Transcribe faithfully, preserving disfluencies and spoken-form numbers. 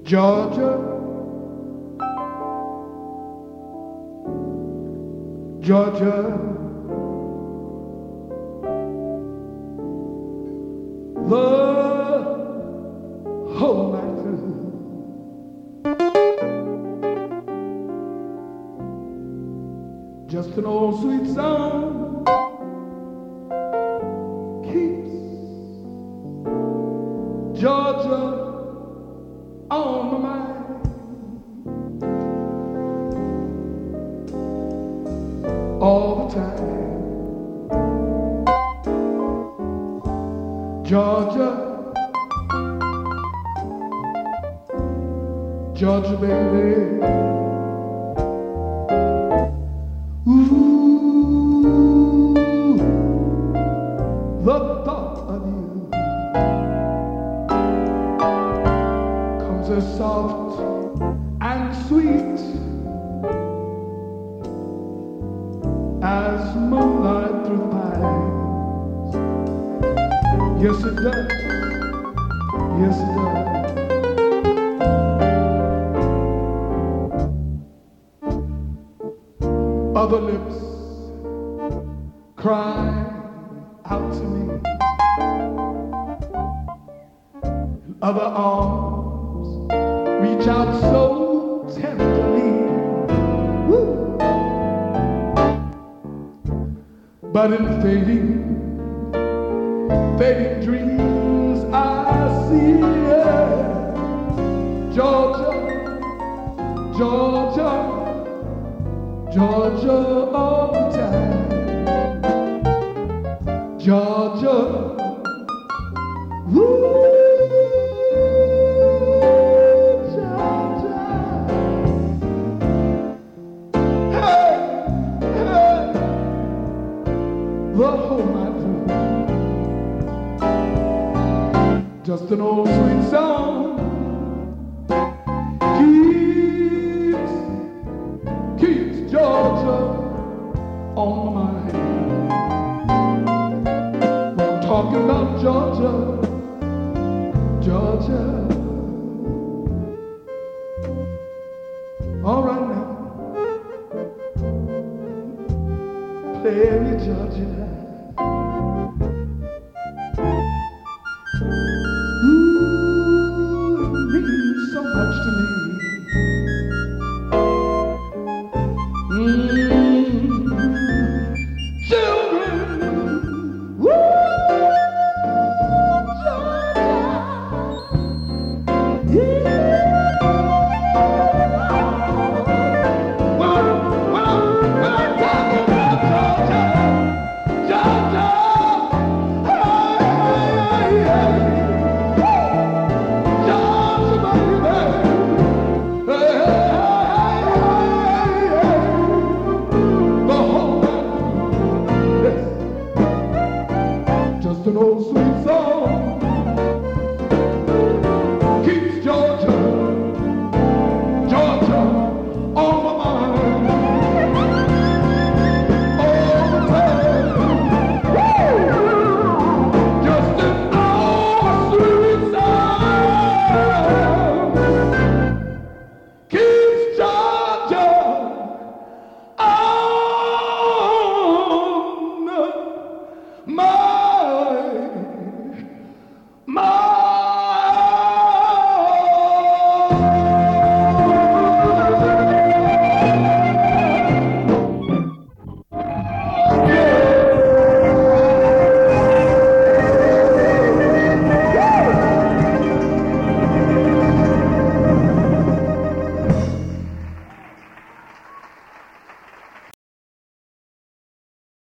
Georgia, Georgia, the whole night through. Just an old sweet song keeps Georgia on my mind. All the time. Georgia, Georgia baby. Ooh, the thought of you comes as soft and sweet as moonlight through the pines. Yes, it does. Yes, it does. Other lips cry out to me, and other arms reach out so tenderly. Woo. But in fading, fading dreams I see, yeah. Georgia, Georgia, Georgia all the time. Georgia, woo, Georgia. Hey, hey, the whole night through. Just an old sweet song keeps, keeps Georgia on my mind. I'm talking about Georgia, Georgia. All right now, play me Georgia.